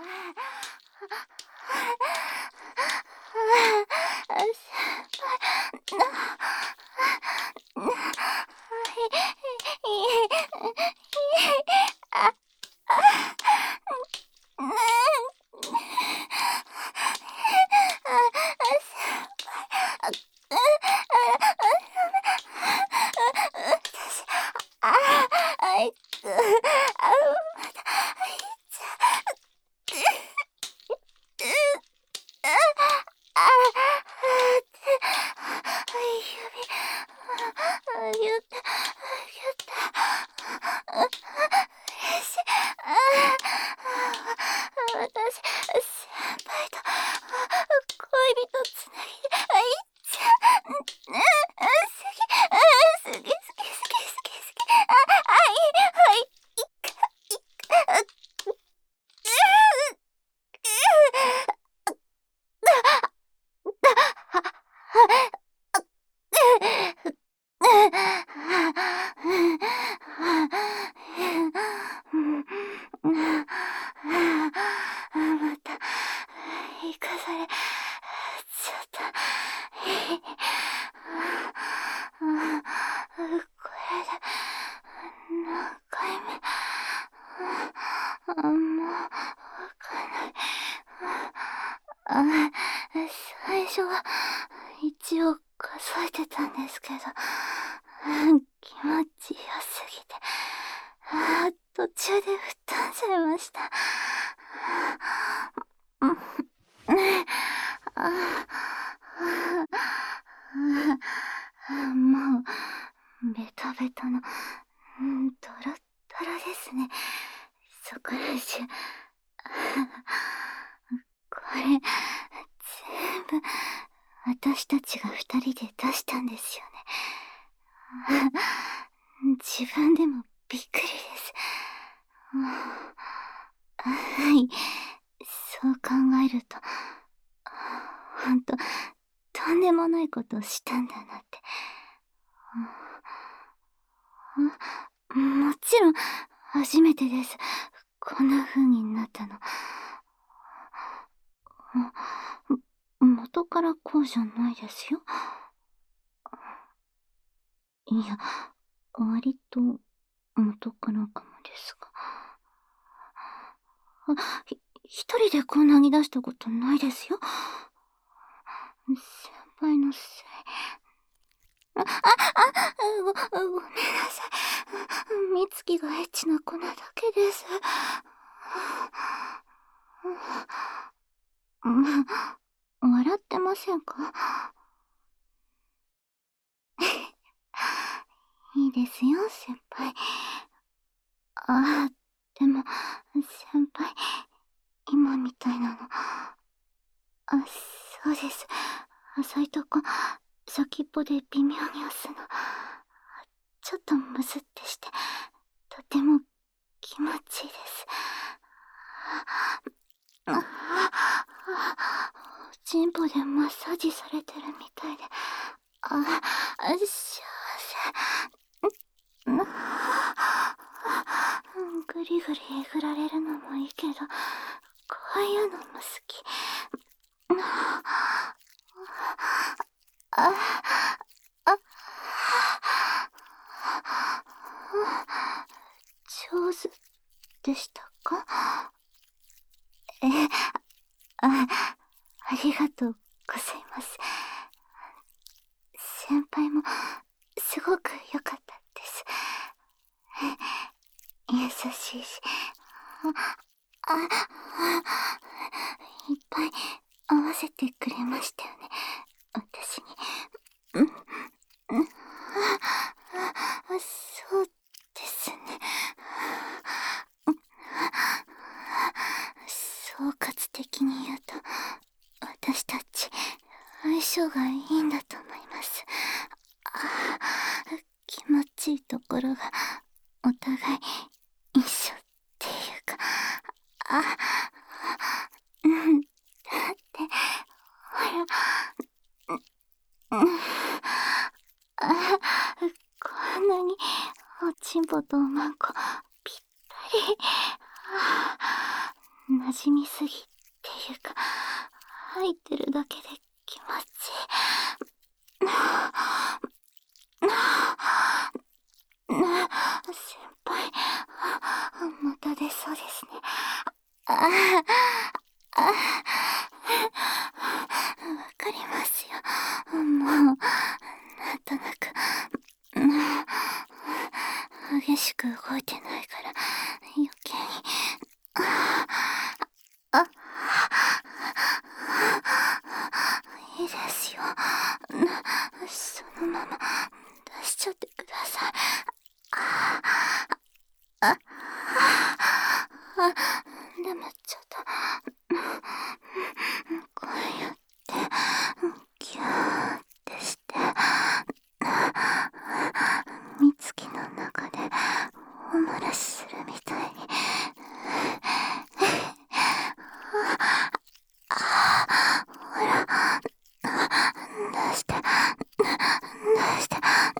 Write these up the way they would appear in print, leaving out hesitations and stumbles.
最初は一応数えてたんですけど、気持ちよすぎて、途中で吹っ飛んじゃいました。もうベタベタのドロッドロですね。そこら中これ全部私たちが2人で出したんですよね。自分でもびっくりです。はい、そう考えるとほんととんでもないことをしたんだなって。もちろん初めてです。こんな風になったの。元からこうじゃないですよ。いや、割と元からかもですが。一人でこんなに出したことないですよ。先輩のせい。ごめんなさい。美月がエッチな粉だけです。笑ってませんか？いいですよ、先輩。でも、先輩、今みたいなの。そうです。浅いとこ、先っぽで微妙に押すの。ちょっとムズってして、とても気持ちいいです。チンポでマッサージされてるみたいで、幸せ。ぐりぐりえぐられるのもいいけど、こういうのも好き。上手でしたか？ありがとうございます。先輩もすごく良かったです。優しいし、いっぱい合わせてくれましたよね、私に。そうですね。総括的に言うと、私たち相性がいいんだと思います。気持ちいいところがお互い一緒っていうか、だってほら、こんなにおちんぽとおまんこぴったり。 馴染みすぎっていうか、入ってるだけで気持ちいい。先輩、また出そうですね。わかりますよ。もう、なんとなく、激しく動いてないから、余計に。あ、いいですよ。そのまま出しちゃってください。でもちょっと、こうやってギューってして美月の中でお漏らしするみたいにほら、出して出して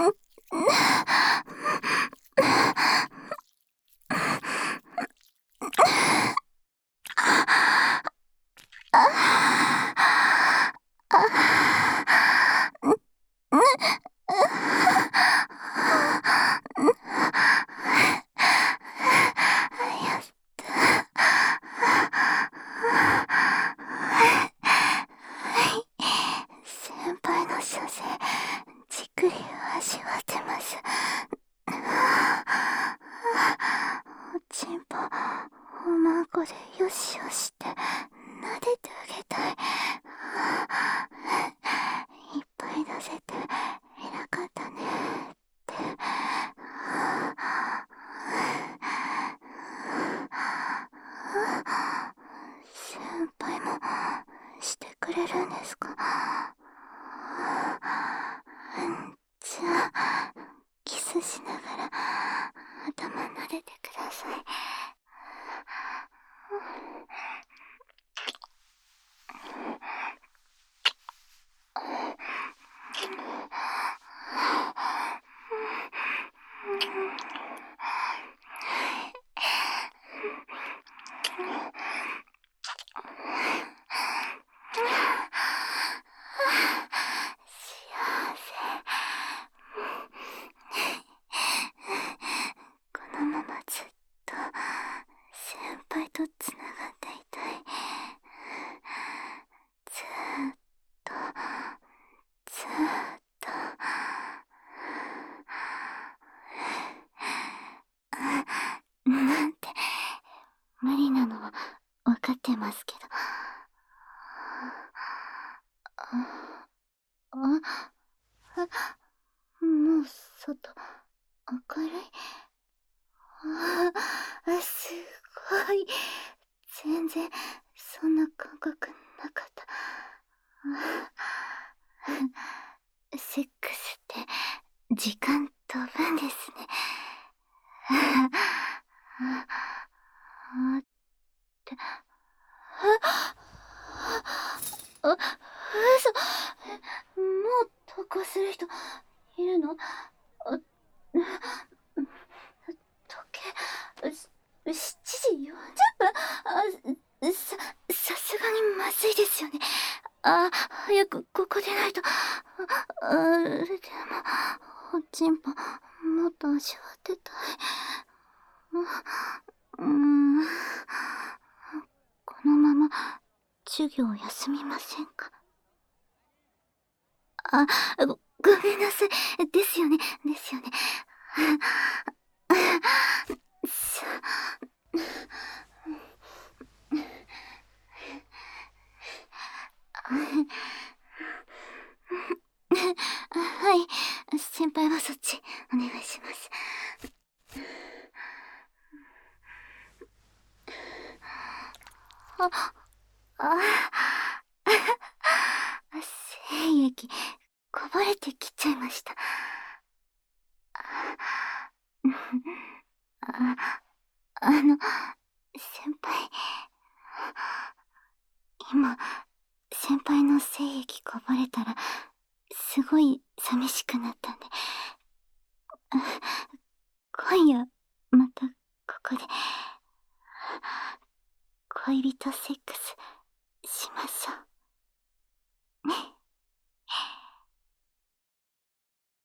先輩の射精じっくり味わってます。おちんぽおまんこでよしよしって撫でてあげたい。いっぱい出せて偉かったねって。先輩もしてくれるんですか？じゃあキスしながら頭撫でてください。幸せ。このままずっと先輩とつながっていたい。ずーっとずーっと。なんて無理なのは分かってますけど。もう外明るい。すごい。全然そんな感覚なかった。セックスって時間飛ぶんですね。って嘘。もう投稿する人いるの？時計7時40分。さすがにまずいですよね。早くここでないと。でもおちんぽもっと味わってたい。このまま授業休みませんか？ごめんなさい。ですよね。ですよね。はい。先輩はそっちお願いします。精液こぼれてきちゃいました。先輩、今先輩の精液こぼれたらすごい寂しくなったんで、今夜またここで、こ恋人セックス